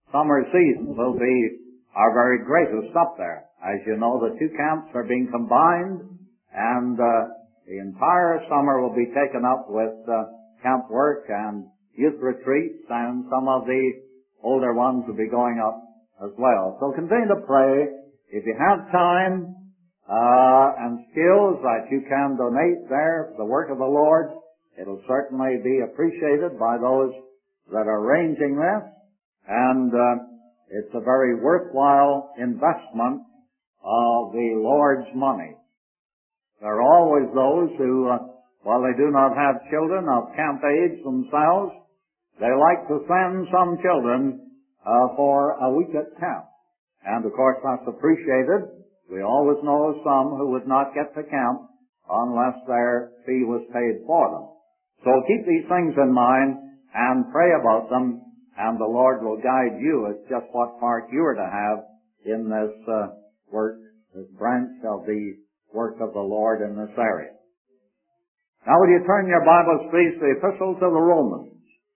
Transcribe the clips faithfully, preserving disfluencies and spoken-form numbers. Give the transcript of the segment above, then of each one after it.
summer season will be our very greatest up there. As you know, the two camps are being combined, and uh, the entire summer will be taken up with uh, camp work and youth retreats, and some of the older ones will be going up as well. So continue to pray. If you have time uh, and skills that you can donate there for the work of the Lord, it'll certainly be appreciated by those that are arranging this, and uh, it's a very worthwhile investment of the Lord's money. There are always those who, uh, while they do not have children of camp age themselves, they like to send some children uh, for a week at camp. And of course that's appreciated. We always know some who would not get to camp unless their fee was paid for them. So keep these things in mind and pray about them, and the Lord will guide you as just what part you are to have in this uh, work, this branch of the work of the Lord in this area. Now will you turn your Bibles, please, to the Epistle to the Romans.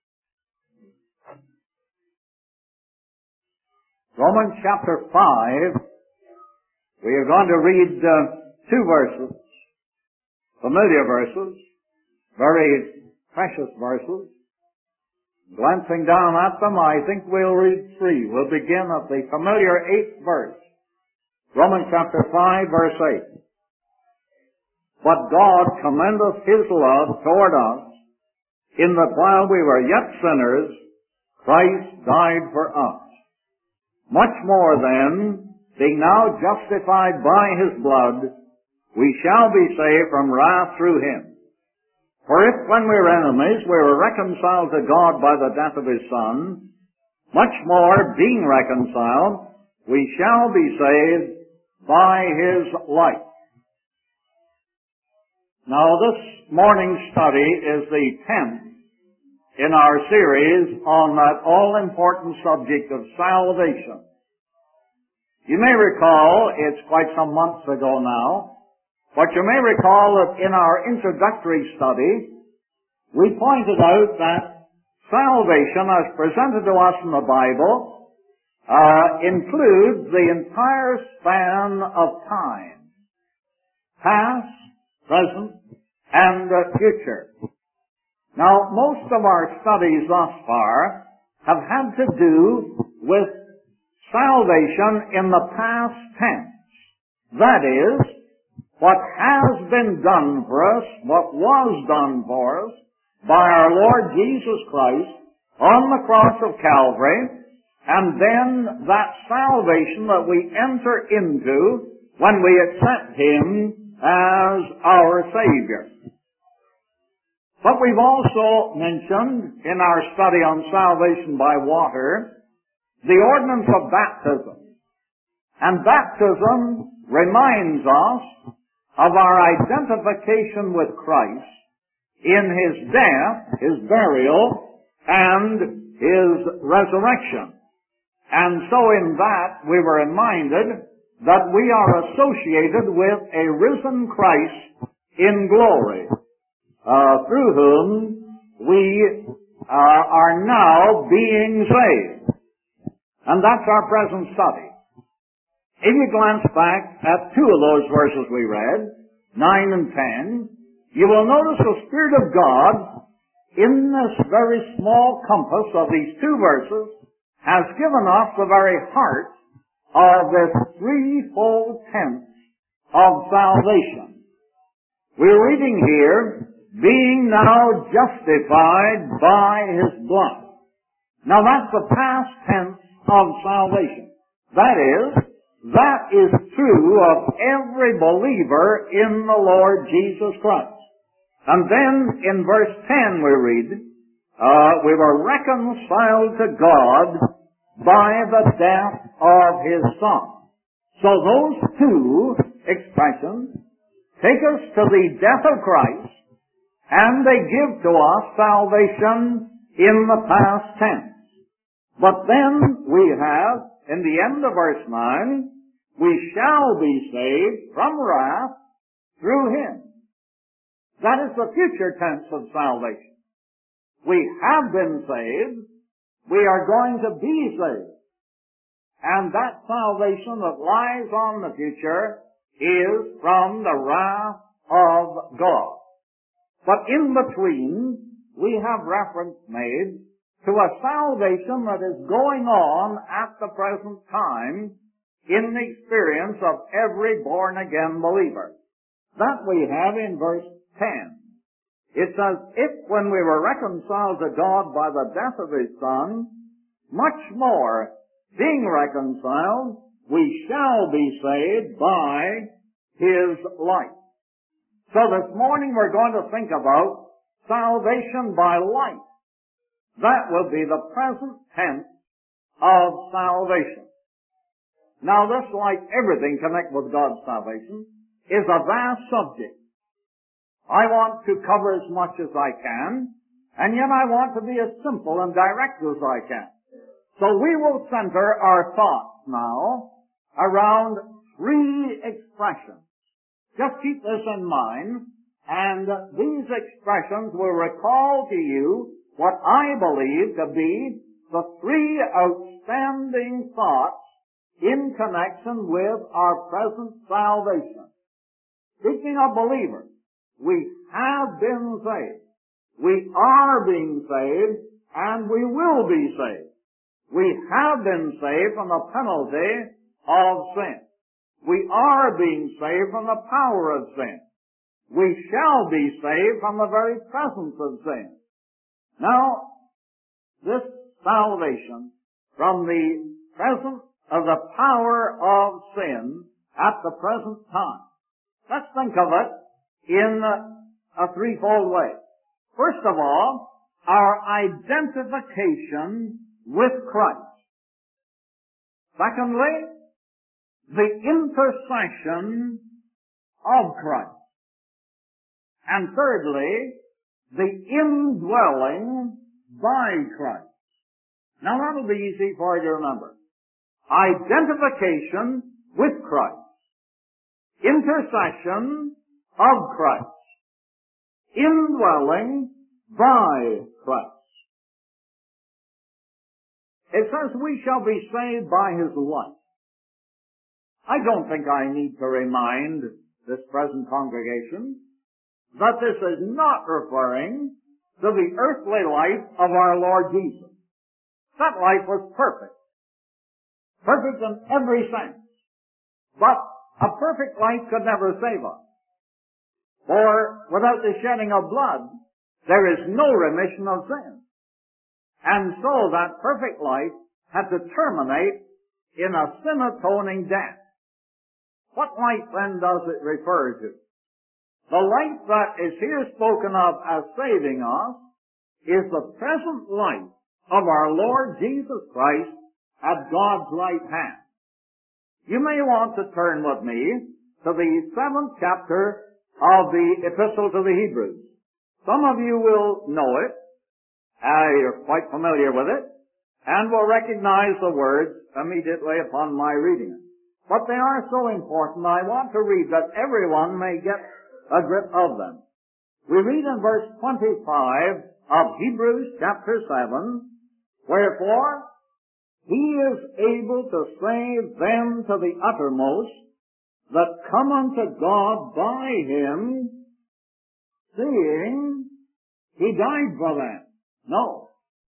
Romans chapter five, we are going to read uh, two verses, familiar verses, very precious verses. Glancing down at them, I think we'll read three. We'll begin at the familiar eighth verse. Romans chapter five, verse eight. But God commendeth His love toward us, in that while we were yet sinners, Christ died for us. Much more then, being now justified by His blood, we shall be saved from wrath through Him. For if when we were enemies, we were reconciled to God by the death of His Son, much more, being reconciled, we shall be saved by His life. Now this morning's study is the tenth in our series on that all-important subject of salvation. You may recall, it's quite some months ago now, but you may recall that in our introductory study, we pointed out that salvation as presented to us in the Bible uh, includes the entire span of time, past, present, and uh, future. Now, most of our studies thus far have had to do with salvation in the past tense. That is, what has been done for us, what was done for us by our Lord Jesus Christ on the cross of Calvary, and then that salvation that we enter into when we accept Him as our Savior. But we've also mentioned in our study on salvation by water the ordinance of baptism. And baptism reminds us of our identification with Christ in His death, His burial, and His resurrection. And so in that we were reminded that we are associated with a risen Christ in glory, uh, through whom we uh, are now being saved. And that's our present study. If you glance back at two of those verses we read, nine and ten, you will notice the Spirit of God in this very small compass of these two verses has given us the very heart of this threefold tense of salvation. We're reading here, being now justified by His blood. Now that's the past tense of salvation. That is, that is true of every believer in the Lord Jesus Christ. And then in verse ten we read, uh, we were reconciled to God by the death of His Son. So those two expressions take us to the death of Christ, and they give to us salvation in the past tense. But then we have, in the end of verse nine, we shall be saved from wrath through Him. That is the future tense of salvation. We have been saved. We are going to be saved. and that salvation that lies on the future is from the wrath of God. But in between, we have reference made to a salvation that is going on at the present time in the experience of every born-again believer. That we have in verse ten. It says, if when we were reconciled to God by the death of His Son, much more, being reconciled, we shall be saved by His life. So this morning we're going to think about salvation by life. That will be the present tense of salvation. Now this, like everything connected with God's salvation, is a vast subject. I want to cover as much as I can, and yet I want to be as simple and direct as I can. So we will center our thoughts now around three expressions. Just keep this in mind, and these expressions will recall to you what I believe to be the three outstanding thoughts in connection with our present salvation. Speaking of believers, we have been saved. We are being saved, and we will be saved. We have been saved from the penalty of sin. We are being saved from the power of sin. We shall be saved from the very presence of sin. Now, this salvation from the presence of the power of sin at the present time, let's think of it in a threefold way. First of all, our identification with Christ. Secondly, the intercession of Christ. And thirdly, the indwelling by Christ. Now that'll be easy for you to remember. Identification with Christ. Intercession of Christ. Indwelling by Christ. It says we shall be saved by His life. I don't think I need to remind this present congregation that this is not referring to the earthly life of our Lord Jesus. That life was perfect. Perfect in every sense. But a perfect life could never save us. For without the shedding of blood, there is no remission of sin. And so that perfect life had to terminate in a sin-atoning death. What life then does it refer to? The life that is here spoken of as saving us is the present life of our Lord Jesus Christ at God's right hand. You may want to turn with me to the seventh chapter of the Epistle to the Hebrews. Some of you will know it, uh, you're quite familiar with it, and will recognize the words immediately upon my reading it. But they are so important, I want to read that everyone may get a grip of them. We read in verse twenty-five of Hebrews chapter seven, wherefore He is able to save them to the uttermost that come unto God by Him, seeing He died for them. No.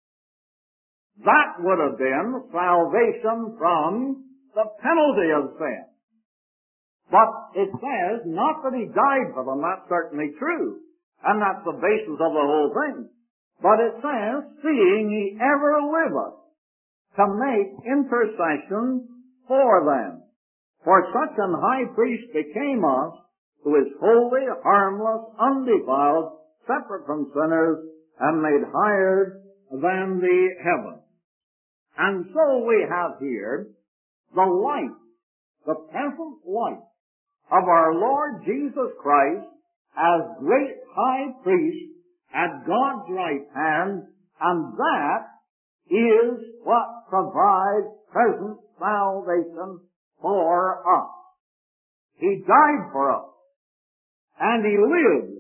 That would have been salvation from the penalty of sin. But it says, not that He died for them, that's certainly true, and that's the basis of the whole thing. But it says, seeing He ever liveth to make intercession for them. For such an high priest became us, who is holy, harmless, undefiled, separate from sinners, and made higher than the heavens. And so we have here the life, the present life of our Lord Jesus Christ as great high priest at God's right hand, and that is what provides present salvation for us. He died for us, and He lives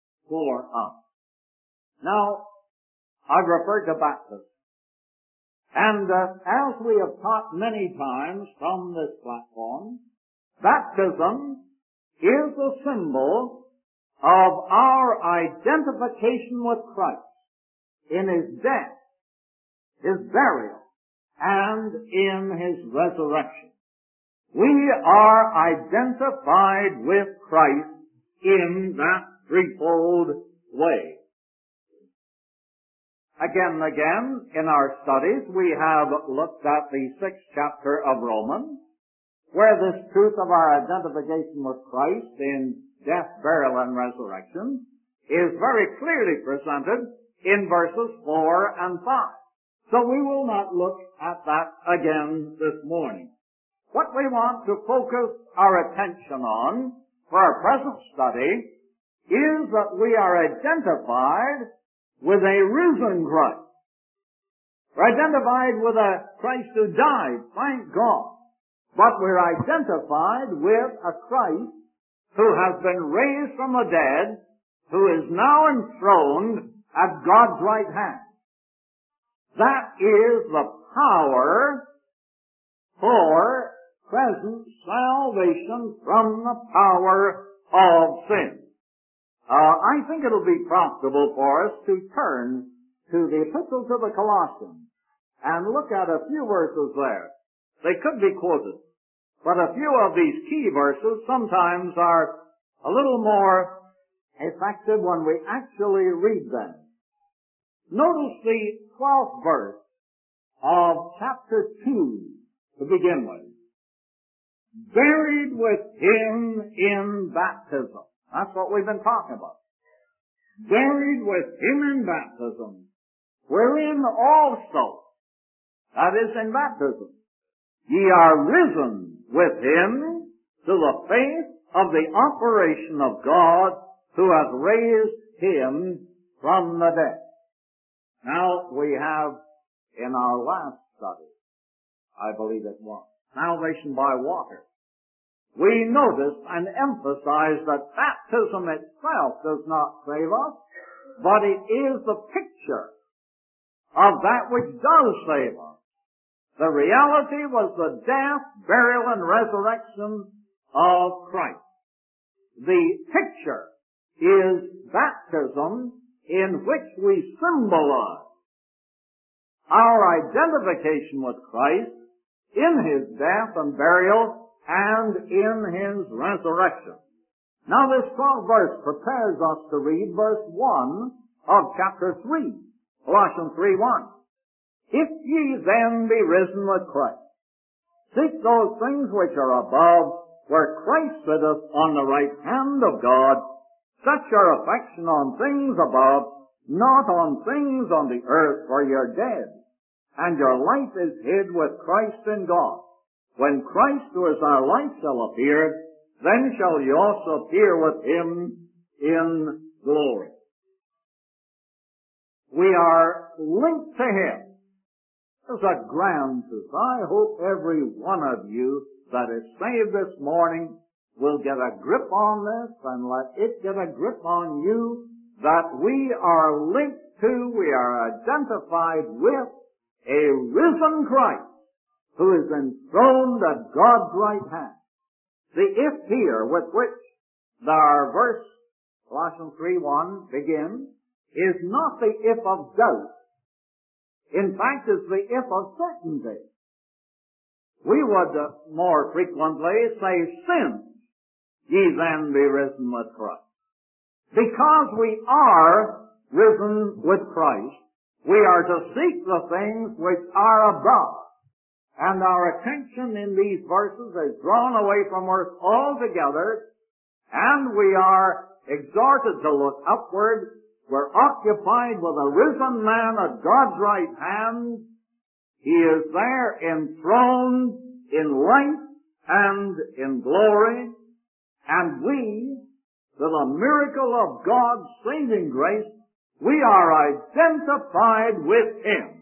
for us. Now, I've referred to baptism. And uh, as we have taught many times from this platform, baptism is a symbol of our identification with Christ in His death, His burial, and in His resurrection. We are identified with Christ in that threefold way. Again and again, in our studies, we have looked at the sixth chapter of Romans, where this truth of our identification with Christ in death, burial, and resurrection is very clearly presented in verses four and five. So we will not look at that again this morning. What we want to focus our attention on for our present study is that we are identified with a risen Christ. We're identified with a Christ who died, thank God. But we're identified with a Christ who has been raised from the dead, who is now enthroned at God's right hand. That is the power for present salvation from the power of sin. Uh, I think it'll be profitable for us to turn to the Epistle to the Colossians and look at a few verses there. They could be quoted, but a few of these key verses sometimes are a little more effective when we actually read them. Notice the twelfth verse of chapter two to begin with. Buried with Him in baptism. That's what we've been talking about. Buried with Him in baptism, wherein also, that is in baptism, ye are risen with Him to the faith of the operation of God who hath raised Him from the dead. Now, we have in our last study, I believe it was, salvation by water. We noticed and emphasized that baptism itself does not save us, but it is the picture of that which does save us. The reality was the death, burial, and resurrection of Christ. The picture is baptism in which we symbolize our identification with Christ in His death and burial and in His resurrection. Now this twelfth verse prepares us to read verse one of chapter three, Colossians three one. If ye then be risen with Christ, seek those things which are above, where Christ sitteth on the right hand of God. Set your affection on things above, not on things on the earth, for ye are dead, and your life is hid with Christ in God. When Christ, who is our life, shall appear, then shall ye also appear with Him in glory. We are linked to Him. There's a grand truth. I hope every one of you that is saved this morning will get a grip on this and let it get a grip on you, that we are linked to, we are identified with a risen Christ who is enthroned at God's right hand. The if here with which our verse, Colossians three one, begins, is not the if of doubt. In fact, it's the if of certainty. We would uh, more frequently say, since ye then be risen with Christ. Because we are risen with Christ, we are to seek the things which are above. And our attention in these verses is drawn away from earth altogether, and we are exhorted to look upward. We're occupied with a risen man at God's right hand. He is there enthroned in life and in glory, and we, to the miracle of God's saving grace, we are identified with Him.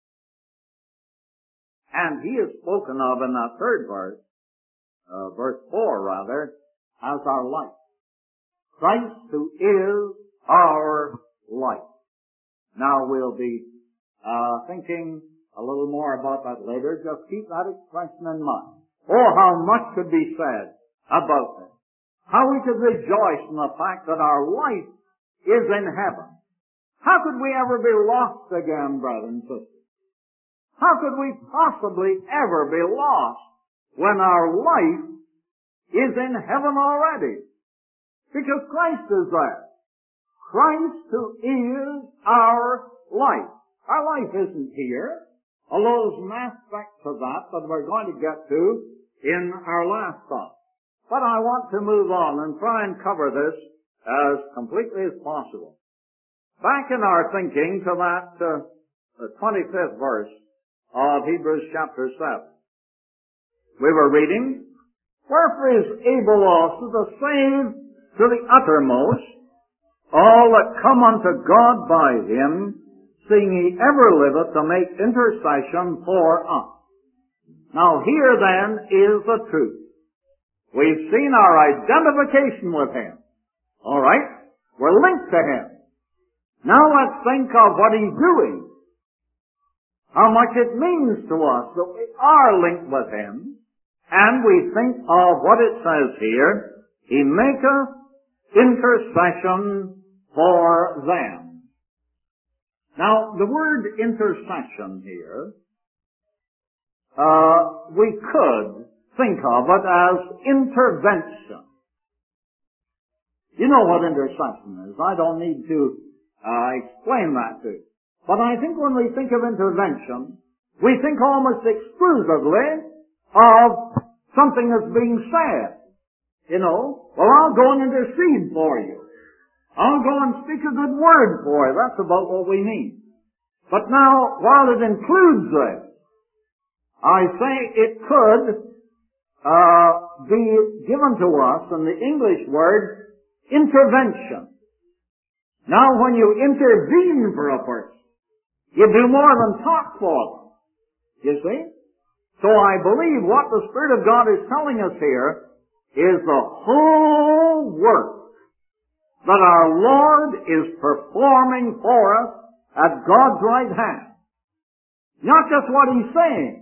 And He is spoken of in that third verse, uh, verse four rather, as our life. Christ who is our life. Now we'll be uh, thinking a little more about that later. Just keep that expression in mind. Oh, how much could be said about this. How we could rejoice in the fact that our life is in heaven. How could we ever be lost again, brothers and sisters? How could we possibly ever be lost when our life is in heaven already? Because Christ is there. Christ who is our life. Our life isn't here, although there's an aspect to that that we're going to get to in our last thought. But I want to move on and try and cover this as completely as possible. Back in our thinking to that uh, the twenty-fifth verse of Hebrews chapter seven. We were reading, "Wherefore is able also to save to the uttermost all that come unto God by him, seeing he ever liveth to make intercession for us." Now here then is the truth. We've seen our identification with him. All right? We're linked to him. Now let's think of what he's doing. How much it means to us that we are linked with him. And we think of what it says here. He maketh intercession for them. Now, the word intercession here, uh, we could think of it as intervention. You know what intercession is. I don't need to uh, explain that to you. But I think when we think of intervention, we think almost exclusively of something that's being said. You know, well, I'll go and intercede for you. I'll go and speak a good word for you. That's about what we mean. But now, while it includes this, I say it could uh, be given to us in the English word intervention. Now, when you intervene for a person, you do more than talk for them. You see? So I believe what the Spirit of God is telling us here is the whole work that our Lord is performing for us at God's right hand. Not just what He's saying.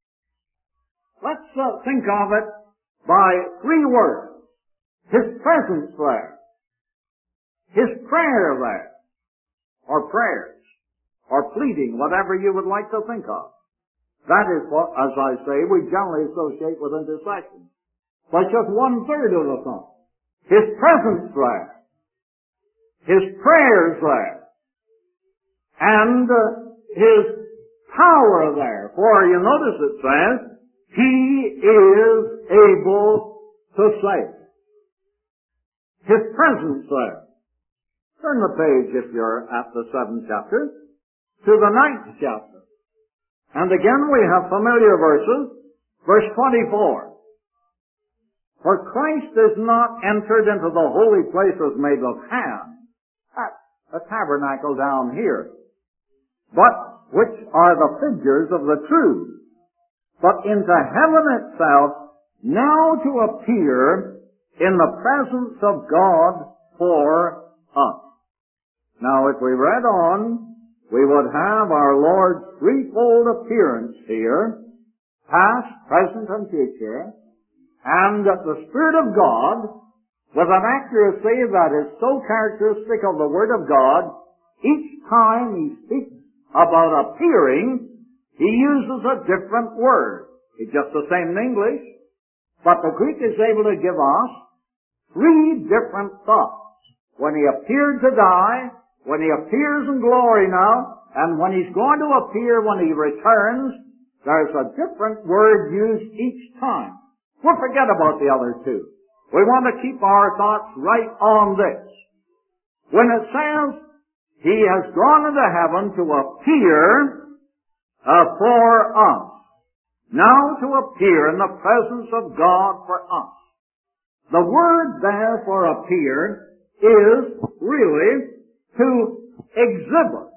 Let's uh, think of it by three words. His presence there. His prayer there. Or prayers. Or pleading, whatever you would like to think of. That is what, as I say, we generally associate with intercession. But just one-third of the thought. His presence there. His prayers there. And uh, His power there. For you notice it says, He is able to save. His presence there. Turn the page, if you're at the seventh chapter, to the ninth chapter. And again we have familiar verses. Verse twenty-four. For Christ is not entered into the holy places made with hands. That's a tabernacle down here. But which are the figures of the true. But into heaven itself, now to appear in the presence of God for us. Now if we read on, we would have our Lord's threefold appearance here, past, present, and future, and that the Spirit of God, with an accuracy that is so characteristic of the Word of God, each time He speaks about appearing, He uses a different word. It's just the same in English, but the Greek is able to give us three different thoughts. When He appeared to die, when He appears in glory now, and when He's going to appear when He returns, there's a different word used each time. We'll forget about the other two. We want to keep our thoughts right on this. When it says, He has gone into heaven to appear uh, for us, now to appear in the presence of God for us. The word there for appear is really to exhibit.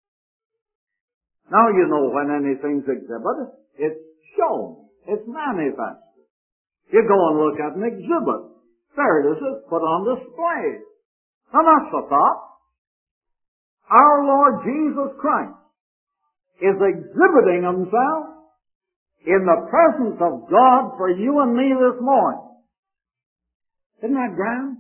Now you know when anything's exhibited, it's shown, it's manifested. You go and look at an exhibit. There it is, it's put on display. And that's the thought. Our Lord Jesus Christ is exhibiting Himself in the presence of God for you and me this morning. Isn't that grand?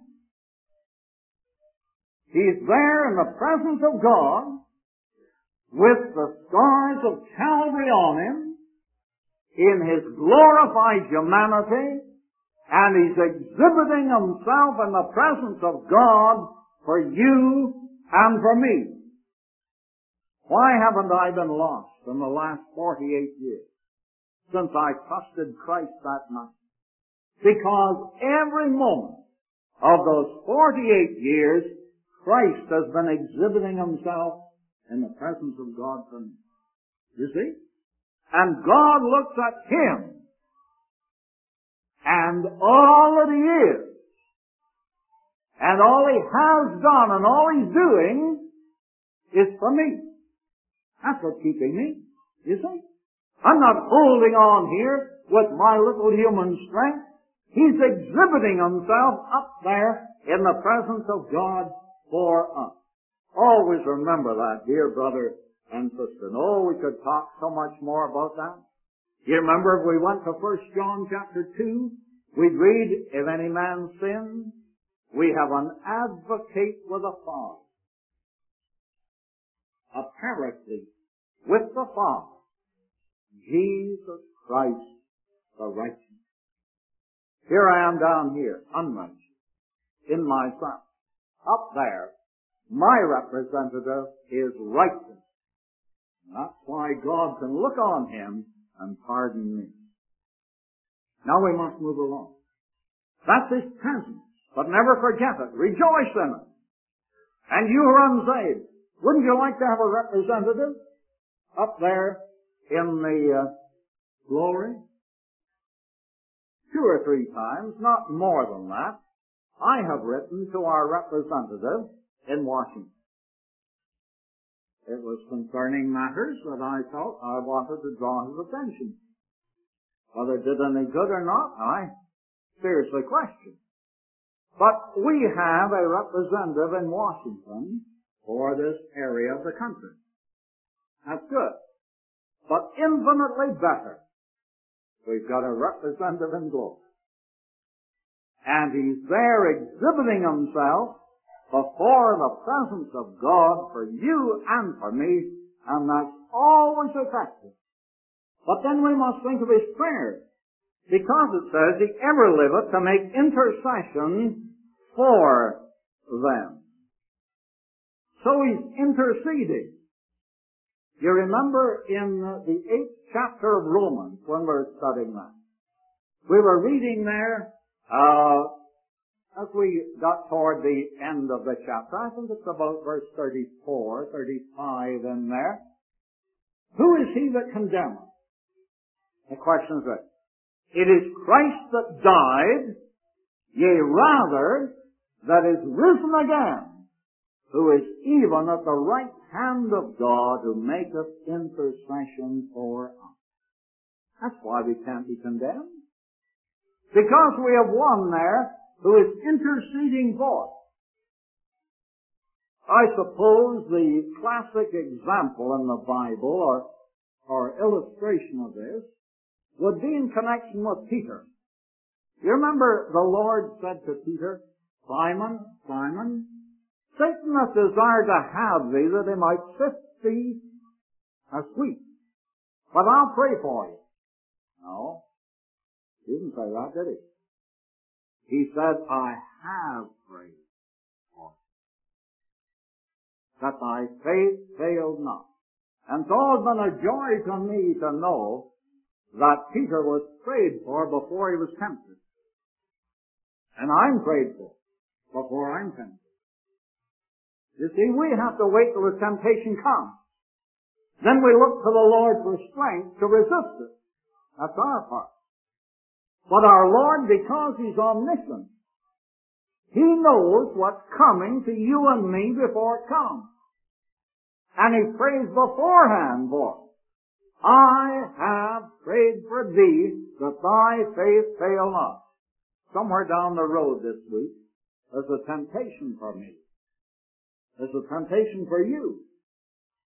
He's there in the presence of God with the scars of Calvary on Him in His glorified humanity, and He's exhibiting Himself in the presence of God for you and for me. Why haven't I been lost in the last forty-eight years since I trusted Christ that night? Because every moment of those forty-eight years, Christ has been exhibiting Himself in the presence of God for me. You see? And God looks at Him and all that He is and all He has done and all He's doing is for me. That's what's keeping me, you see. I'm not holding on here with my little human strength. He's exhibiting Himself up there in the presence of God for us. Always remember that, dear brother and sister. And oh, we could talk so much more about that. You remember if we went to First John chapter two, we'd read, if any man sins, we have an advocate with the Father. A paraclete with the Father. Jesus Christ the righteous. Here I am down here, unrighteous, in myself. Up there, my representative is righteous. And that's why God can look on him and pardon me. Now we must move along. That's His presence. But never forget it. Rejoice in it. And you who are unsaved, wouldn't you like to have a representative up there in the uh, glory? Two or three times, not more than that, I have written to our representative in Washington. It was concerning matters that I felt I wanted to draw his attention. Whether it did any good or not, I seriously question. But we have a representative in Washington for this area of the country. That's good. But infinitely better, we've got a representative in glory. And he's there exhibiting himself before the presence of God for you and for me, and that's always effective. But then we must think of his prayers, because it says he ever liveth to make intercession for them. So he's interceding. You remember in the eighth chapter of Romans, when we were studying that, we were reading there, uh, as we got toward the end of the chapter, I think it's about verse thirty-four, thirty-five in there. Who is he that condemneth? The question is this. It is Christ that died, yea rather, that is risen again, who is even at the right hand of God, who maketh intercession for us. That's why we can't be condemned. Because we have one there who is interceding for us. I suppose the classic example in the Bible, or, or illustration of this, would be in connection with Peter. You remember the Lord said to Peter, Simon, Simon, Satan hath desired to have thee that he might sift thee as wheat. But I'll pray for you. No. He didn't say that, did he? He said, I have prayed for you, that thy faith failed not. And so it's been a joy to me to know that Peter was prayed for before he was tempted. And I'm prayed for before I'm tempted. You see, we have to wait till the temptation comes. Then we look to the Lord for strength to resist it. That's our part. But our Lord, because He's omniscient, He knows what's coming to you and me before it comes. And He prays beforehand for us. I have prayed for thee that thy faith fail not. Somewhere down the road this week, there's a temptation for me. There's a temptation for you.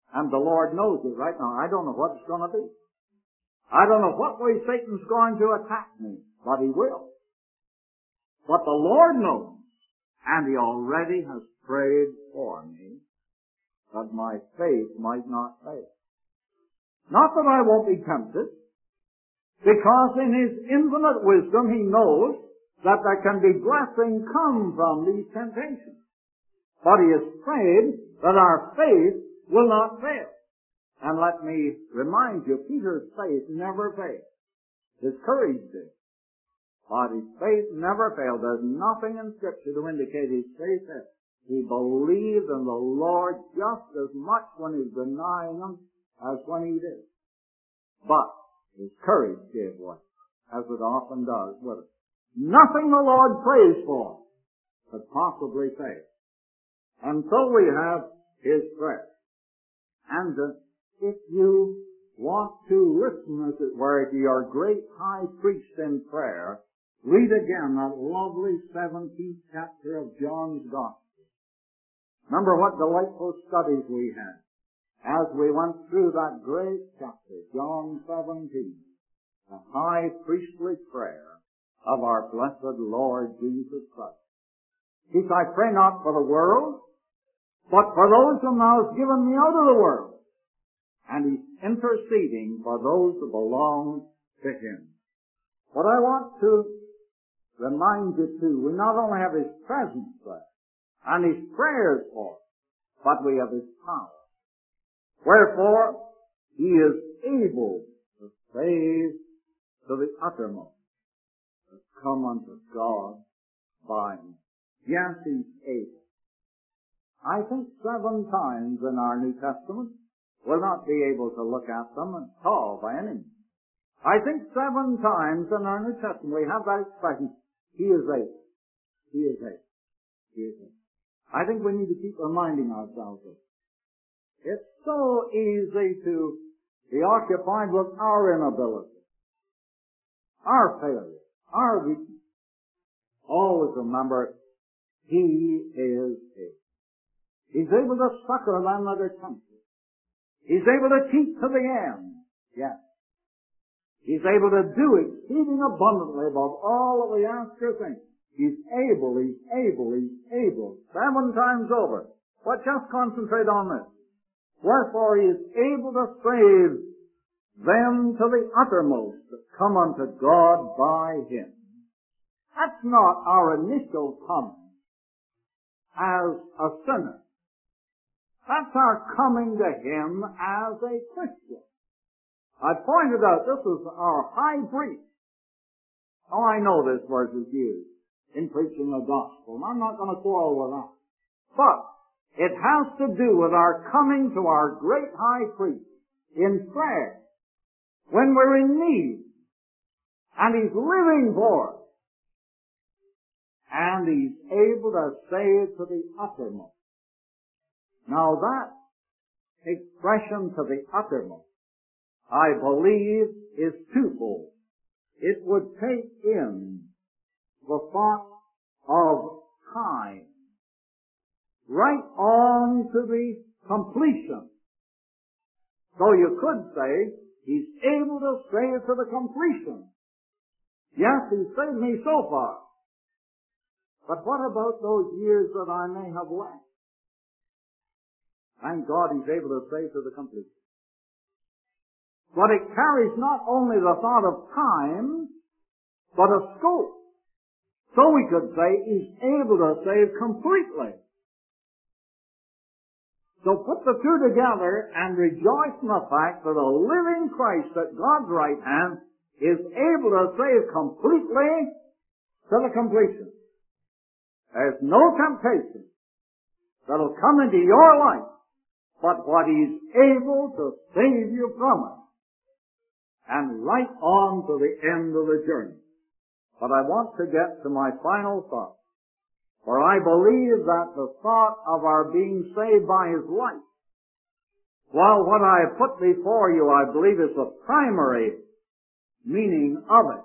And the Lord knows it right now. I don't know what it's going to be. I don't know what way Satan's going to attack me, but he will. But the Lord knows, and he already has prayed for me that my faith might not fail. Not that I won't be tempted, because in his infinite wisdom he knows that there can be blessing come from these temptations. But he has prayed that our faith will not fail. And let me remind you, Peter's faith never failed. His courage did. But his faith never failed. There's nothing in Scripture to indicate his faith failed. He believed in the Lord just as much when he was denying him as when he did. But his courage gave way, as it often does with us. Nothing the Lord prays for could possibly fail until we have his prayer. And uh, if you want to listen, as it were, to your great high priest in prayer, read again that lovely seventeenth chapter of John's Gospel. Remember what delightful studies we had as we went through that great chapter, John seventeen, the high priestly prayer of our blessed Lord Jesus Christ. He said, I pray not for the world, but for those whom thou hast given me out of the world. And he's interceding for those who belong to him. What I want to remind you too, we not only have his presence there, and his prayers for us, but we have his power. Wherefore, he is able to save to the uttermost, to come unto God by him. Yes, he's able. I think seven times in our New Testament, we'll not be able to look at them and call by any means. I think seven times in our New Testament we have that expression, he is able. He is able. He is able. I think we need to keep reminding ourselves of it. It's so easy to be occupied with our inability, our failure, our weakness. Always remember, he is able. He's able to succor them that are tempted. He's able to keep to the end. Yes. He's able to do exceeding abundantly above all that we ask or think. He's able, he's able, he's able. Seven times over. But just concentrate on this. Wherefore he is able to save them to the uttermost that come unto God by him. That's not our initial coming as a sinner. That's our coming to him as a Christian. I pointed out this is our high priest. Oh, I know this verse is used in preaching the gospel, and I'm not going to quarrel with that. But it has to do with our coming to our great high priest in prayer when we're in need, and he's living for us, and he's able to save to the uttermost. Now that expression, to the uttermost, I believe is twofold. It would take in the thought of time right on to the completion. So you could say, he's able to save to the completion. Yes, he's saved me so far. But what about those years that I may have left? Thank God he's able to save to the completion. But it carries not only the thought of time, but of scope. So we could say he's able to save completely. So put the two together and rejoice in the fact that a living Christ at God's right hand is able to save completely to the completion. There's no temptation that'll come into your life but what he's able to save you from it. And right on to the end of the journey. But I want to get to my final thought. For I believe that the thought of our being saved by his life, while what I have put before you, I believe, is the primary meaning of it.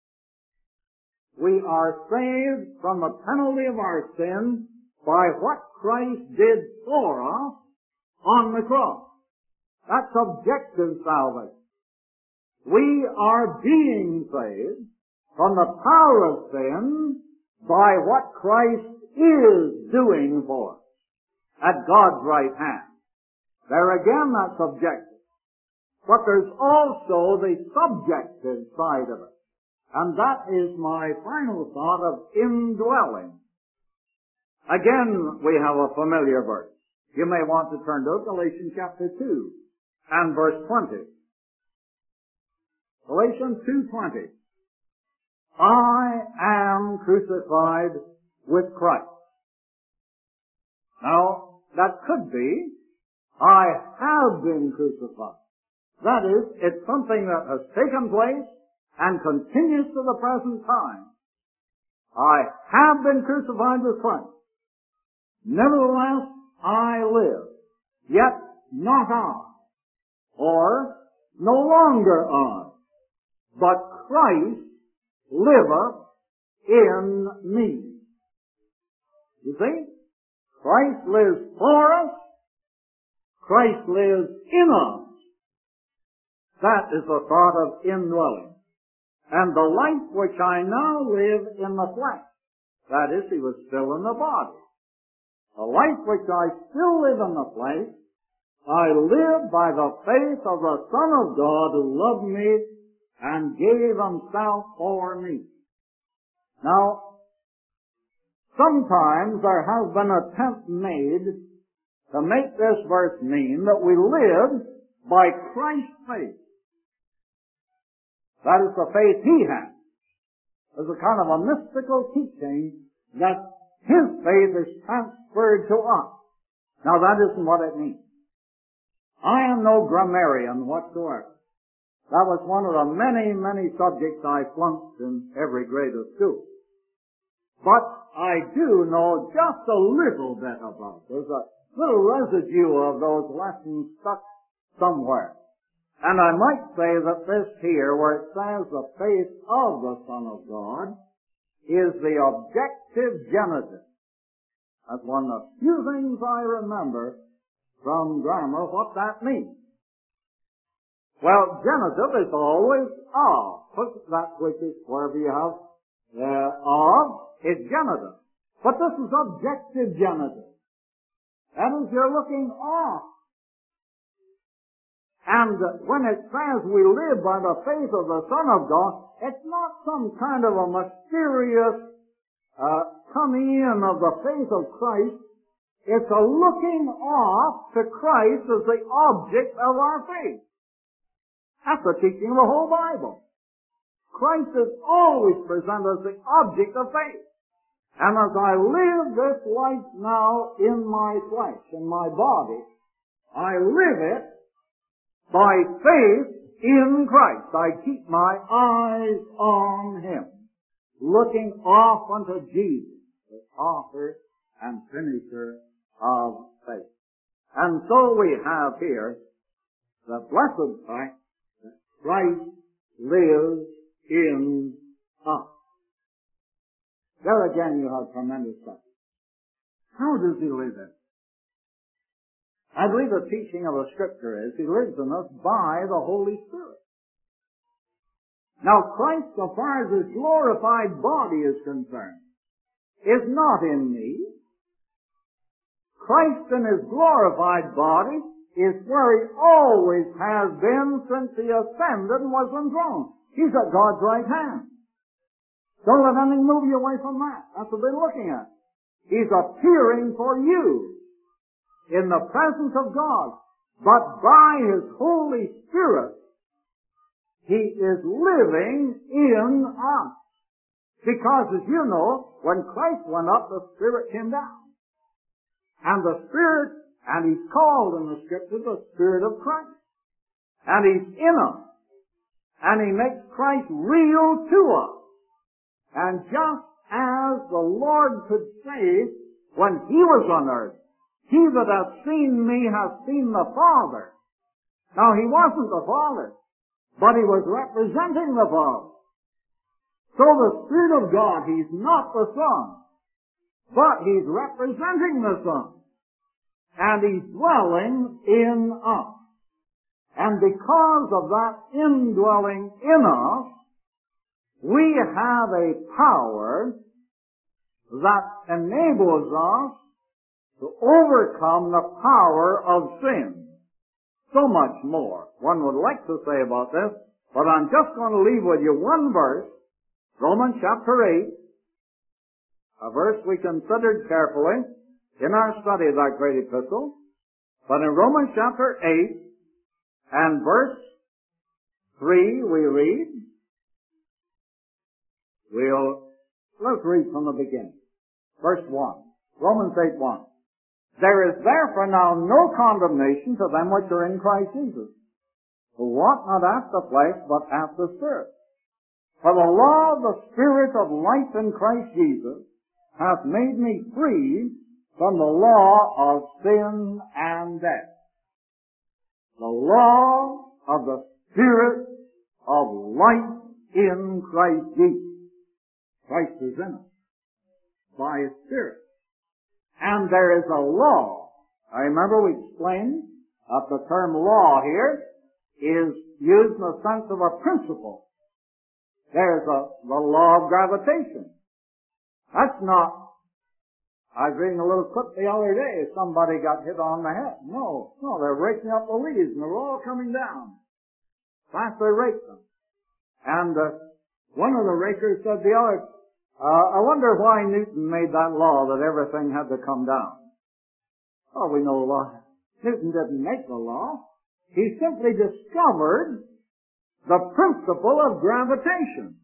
We are saved from the penalty of our sin by what Christ did for us on the cross. That's objective salvation. We are being saved from the power of sin by what Christ is doing for us at God's right hand. There again, that's objective. But there's also the subjective side of it. And that is my final thought of indwelling. Again, we have a familiar verse. You may want to turn to Galatians chapter two and verse twenty. Galatians two twenty. I am crucified with Christ. Now, that could be, I have been crucified. That is, it's something that has taken place and continues to the present time. I have been crucified with Christ. Nevertheless, I live, yet not I, or no longer I, but Christ liveth in me. You see? Christ lives for us. Christ lives in us. That is the thought of indwelling. And the life which I now live in the flesh, that is, he was still in the body. The life which I still live in the flesh, I live by the faith of the Son of God who loved me and gave himself for me. Now, sometimes there has been an attempt made to make this verse mean that we live by Christ's faith. That is the faith he has. There's a kind of a mystical teaching that his faith is transferred to us. Now that isn't what it means. I am no grammarian whatsoever. That was one of the many, many subjects I flunked in every grade of school. But I do know just a little bit about it. There's a little residue of those lessons stuck somewhere. And I might say that this here, where it says the faith of the Son of God, is the objective genitive. That's one of the few things I remember from grammar what that means. Well, genitive is always of. Put that which is wherever you have uh, of, it's genitive. But this is objective genitive. That is, you're looking off. And when it says we live by the faith of the Son of God, it's not some kind of a mysterious uh, coming in of the faith of Christ. It's a looking off to Christ as the object of our faith. That's the teaching of the whole Bible. Christ is always presented as the object of faith. And as I live this life now in my flesh, in my body, I live it by faith in Christ. I keep my eyes on him, looking off unto Jesus, the author and finisher of faith. And so we have here the blessed fact that Christ lives in us. There again you have tremendous stuff. How does he live in? I believe the teaching of the Scripture is he lives in us by the Holy Spirit. Now Christ, so far as his glorified body is concerned, is not in me. Christ in his glorified body is where he always has been since he ascended and was enthroned. He's at God's right hand. Don't let anything move you away from that. That's what we're looking at. He's appearing for you in the presence of God. But by his Holy Spirit, he is living in us. Because, as you know, when Christ went up, the Spirit came down. And the Spirit, and he's called in the Scripture the Spirit of Christ. And he's in us. And he makes Christ real to us. And just as the Lord could say when he was on earth, he that hath seen me hath seen the Father. Now he wasn't the Father, but he was representing the Father. So the Spirit of God, he's not the Son, but he's representing the Son. And he's dwelling in us. And because of that indwelling in us, we have a power that enables us to overcome the power of sin. So much more one would like to say about this, but I'm just going to leave with you one verse, Romans chapter eight, a verse we considered carefully in our study of that great epistle. But in Romans chapter eight and verse three we read, we'll, let's read from the beginning. Verse one, Romans eight one. There is therefore now no condemnation to them which are in Christ Jesus, who walk not after the flesh, but after the Spirit. For the law of the Spirit of life in Christ Jesus hath made me free from the law of sin and death. The law of the Spirit of life in Christ Jesus. Christ is in us by His Spirit. And there is a law. I remember we explained that the term law here is used in the sense of a principle. There's a, the law of gravitation. That's not, I was reading a little clip the other day, somebody got hit on the head. No, no, they're raking up the leaves and they're all coming down. Fast they rake them. And uh, one of the rakers said to the other, uh, I wonder why Newton made that law that everything had to come down. Oh, we know law. Newton didn't make the law. He simply discovered the principle of gravitation.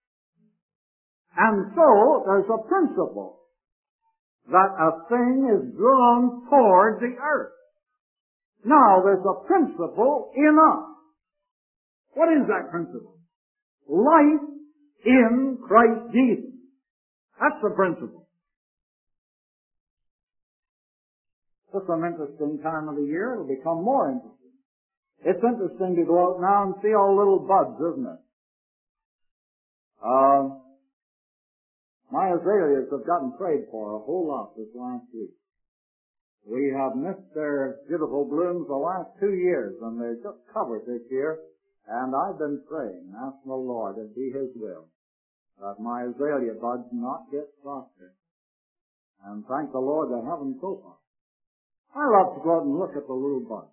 And so, there's a principle that a thing is drawn toward the earth. Now, there's a principle in us. What is that principle? Life in Christ Jesus. That's the principle. It's an interesting time of the year. It'll become more interesting. It's interesting to go out now and see all little buds, isn't it? Uh, my azaleas have gotten prayed for a whole lot this last week. We have missed their beautiful blooms the last two years, and they're just covered this year. And I've been praying, asking the Lord it be His will, that my azalea buds not get frosted. And thank the Lord they haven't so far. I love to go out and look at the little buds.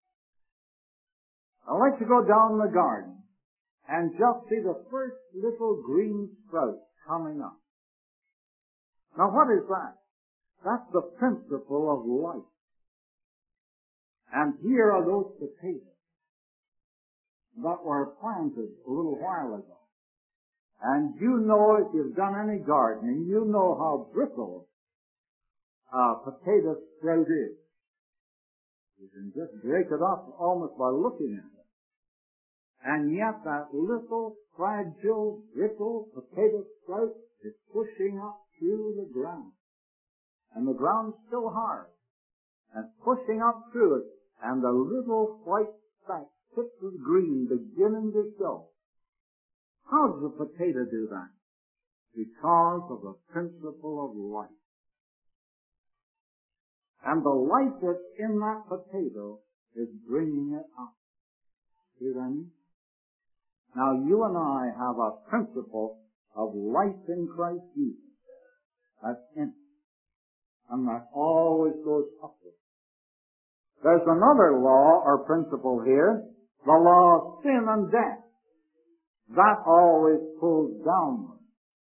I like to go down the garden and just see the first little green sprouts coming up. Now what is that? That's the principle of life. And here are those potatoes that were planted a little while ago. And you know, if you've done any gardening, you know how brittle a potato sprout is. You can just break it off almost by looking at it. And yet that little, fragile, brittle potato sprout is pushing up through the ground. And the ground's still hard. And pushing up through it, and the little white speck, tips of green, beginning to show. How does a potato do that? Because of the principle of life. And the life that's in that potato is bringing it up. See what I mean? Now you and I have a principle of life in Christ Jesus. That's in it. And that always goes upward. There's another law or principle here, the law of sin and death. That always pulls downward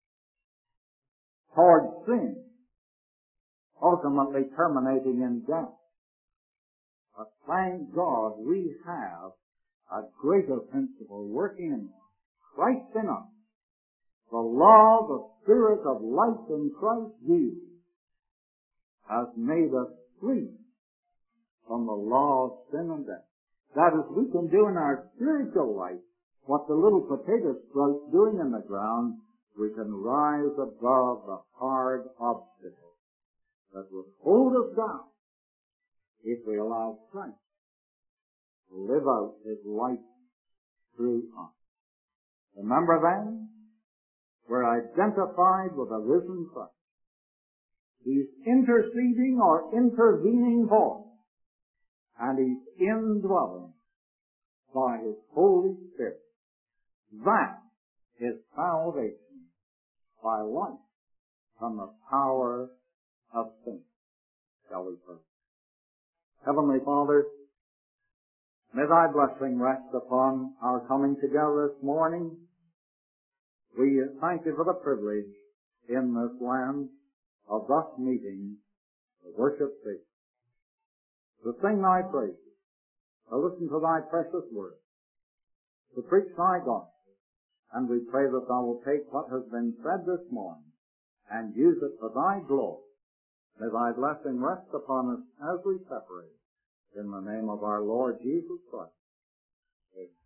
toward sin, ultimately terminating in death. But thank God we have a greater principle working in us, Christ in us. The law, the Spirit of life in Christ Jesus has made us free from the law of sin and death. That is, we can do in our spiritual life what the little potato sprout's doing in the ground. We can rise above the hard obstacles that would hold us down if we allow Christ to live out His life through us. Remember then, we're identified with a risen Christ. He's interceding or intervening for us, and He's indwelling by His Holy Spirit. That is salvation by life from the power of sin. Shall we pray? Heavenly Father, may Thy blessing rest upon our coming together this morning. We thank You for the privilege in this land of thus meeting to worship Thee, to sing Thy praises, to listen to Thy precious word, to preach Thy gospel. And we pray that Thou will take what has been said this morning and use it for Thy glory. May Thy blessing rest upon us as we separate. In the name of our Lord Jesus Christ. Amen.